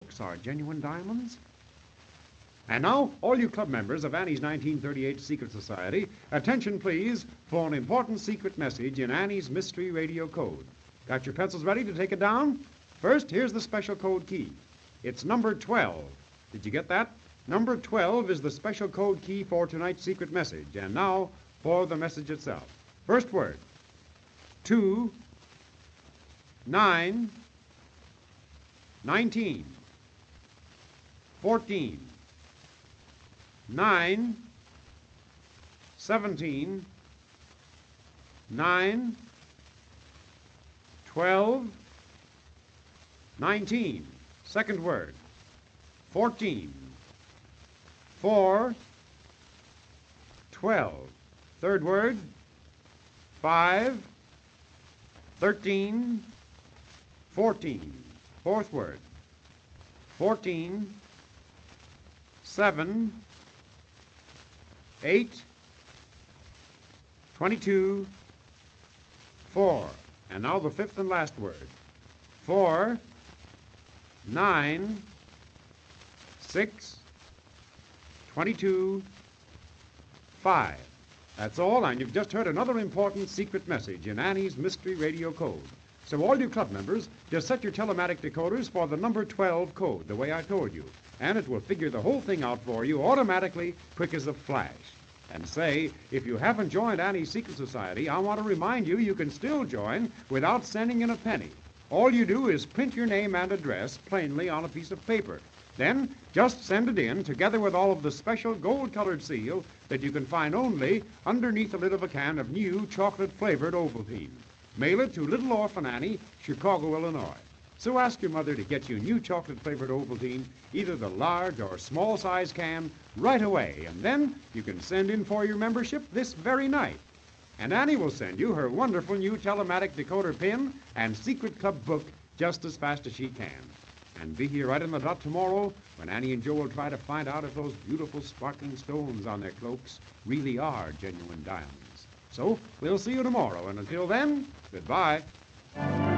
are genuine diamonds? And now, all you club members of Annie's 1938 Secret Society, attention please for an important secret message in Annie's Mystery Radio Code. Got your pencils ready to take it down? First, here's the special code key. It's number 12. Did you get that? Number 12 is the special code key for tonight's secret message. And now, for the message itself. First word. 2, 9, 19, 14, 9, 17, 9, 12, 19. Second word. 14, 4, 12. Third word. 5, 13, 14. Fourth word. 14, 7, 8, 22, 4. And now the fifth and last word. 4, 9, 6, 22, 5. That's all, and you've just heard another important secret message in Annie's Mystery Radio Code. So all you club members, just set your telematic decoders for the number 12 code, the way I told you, and it will figure the whole thing out for you automatically, quick as a flash. And say, if you haven't joined Annie's Secret Society, I want to remind you can still join without sending in a penny. All you do is print your name and address plainly on a piece of paper. Then just send it in together with all of the special gold-colored seal that you can find only underneath the lid of a can of new chocolate-flavored Ovaltine. Mail it to Little Orphan Annie, Chicago, Illinois. So ask your mother to get you new chocolate-flavored Ovaltine, either the large or small-size can, right away. And then you can send in for your membership this very night. And Annie will send you her wonderful new telematic decoder pin and secret club book just as fast as she can. And be here right on the dot tomorrow when Annie and Joe will try to find out if those beautiful sparkling stones on their cloaks really are genuine diamonds. So we'll see you tomorrow, and until then, goodbye.